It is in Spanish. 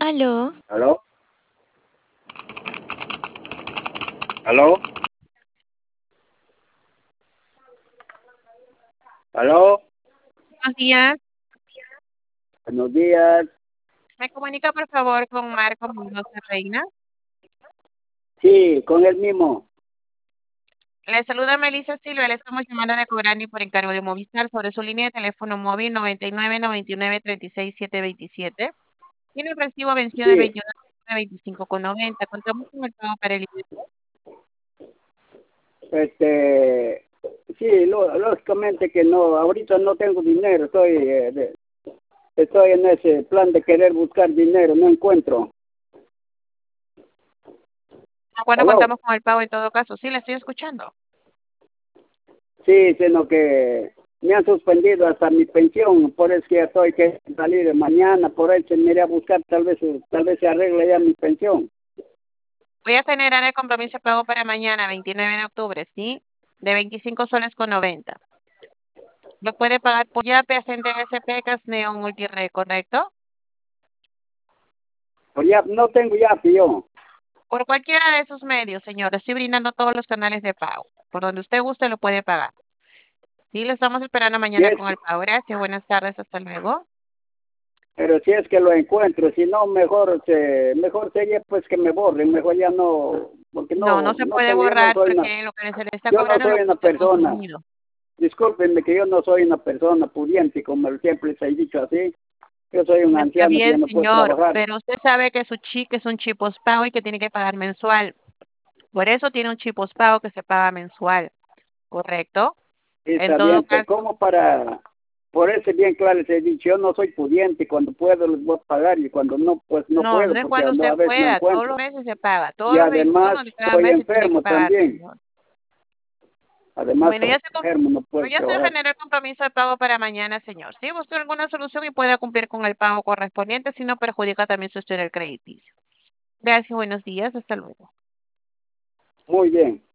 Aló, ¿Aló? ¿Aló? ¿Aló? Buenos días. Buenos días. ¿Me comunica, por favor, con Marco Mendoza Reina? Sí, con el mismo. Le saluda Melissa Silva. Le estamos llamando de Cobrani por encargo de Movistar sobre su línea de teléfono móvil 99 99 36 727. Tiene el recibo vencido de Sí, 29.25,90. Contamos con el pago para el ingreso. este, sí, lógicamente que no, ahorita no tengo dinero, estoy en ese plan de querer buscar dinero, no encuentro. ¿Cuándo ¿Aló? contamos con el pago en todo caso? Sí, le estoy escuchando. Sí, sino que me han suspendido hasta mi pensión, por eso que ya estoy que salir mañana, por eso me iré a buscar, tal vez se arregle ya mi pensión. Voy a generar el compromiso de pago para mañana, 29 de octubre, ¿sí? De 25 soles con 90. Lo puede pagar por Yape, Agente SP, Neon Multired, ¿correcto? Pues ya no tengo ya, tío. Por cualquiera de esos medios, señor. Estoy brindando todos los canales de pago. Por donde usted guste lo puede pagar. Sí, lo estamos esperando Si mañana es, con el pago. Gracias, buenas tardes, hasta luego. pero si es que lo encuentro, si no, mejor sería pues que me borren, mejor ya no, porque No, no se puede yo no borrar soy porque lo que se le está yo no cobrando es lo soy que una usted ha persona, consumido. discúlpenme que yo no soy una persona pudiente, como siempre les he dicho así, yo soy un Está anciano que ya bien, no puedo señor, trabajar, pero usted sabe que su chip es un chip postpago y que tiene que pagar mensual. Por eso tiene un chip postpago que se paga mensual, ¿correcto? y En está todo bien, pero caso, como por eso bien claro les he dicho, yo no soy pudiente, cuando puedo les voy a pagar y cuando no, pues no no, puedo, no es porque cuando usted a veces no pueda, todos encuentro. los meses se paga, todos Y los además 21 de cada estoy mes se tiene que enfermo pagar, también, señor. además Bueno, estoy enfermo, no puedo ya se trabajar. generó el compromiso de pago para mañana, señor. Si busca alguna solución y pueda cumplir con el pago correspondiente, si no perjudica también su historial crediticio. Gracias, buenos días, hasta luego. Muy bien.